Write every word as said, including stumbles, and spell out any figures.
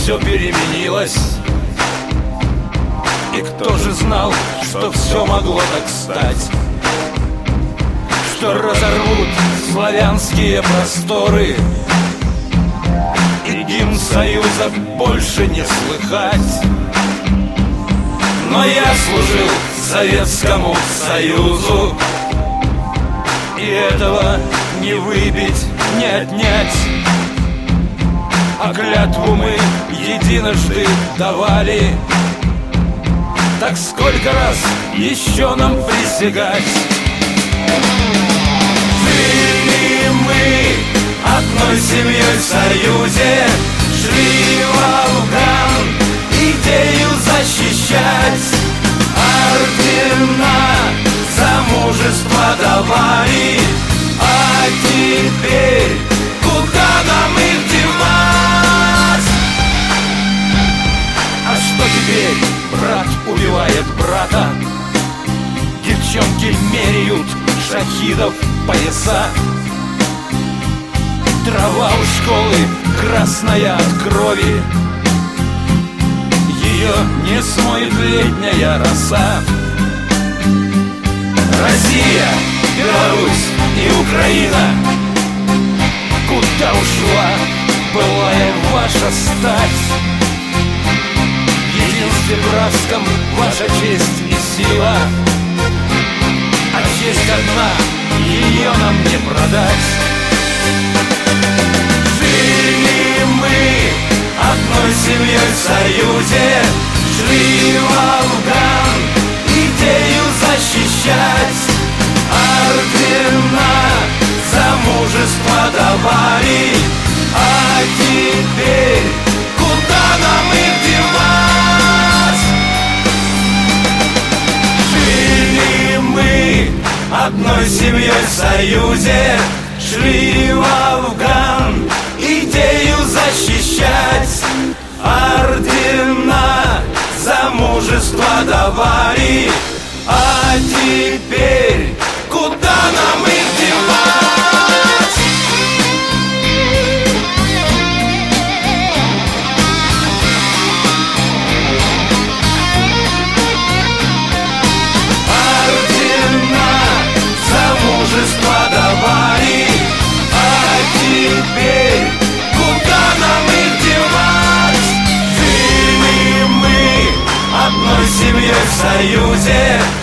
все переменилось. И кто же знал, что все могло так стать, что разорвут славянские просторы, и гимн Союза больше не слыхать. Но я служил Советскому Союзу, и этого не выбить, не отнять. А клятву мы единожды давали, так сколько раз еще нам присягать? Жили мы одной семьей в Союзе, шли в Афган идею защищать. Ордена за мужество давали, а теперь куда нам их девать? А что теперь? Брат убивает брата, девчонки меряют шахидов пояса. Трава у школы красная от крови, ее не смоет летняя роса. Россия, Беларусь и Украина, куда ушла былая ваша стать? В единстве братском ваша честь и сила, а честь одна, ее нам не продать. Жили мы одной семьей в Союзе, шли в Афган идею защищать. Ордена за мужество давали, а теперь куда нам их девать? Жили мы одной семьей в Союзе, шли в Афган идею защищать. Ордена за мужество давали, а теперь куда нам их девать? Ордена за мужество давали, а теперь куда нам их девать? Жили мы одной семьей в Союзе,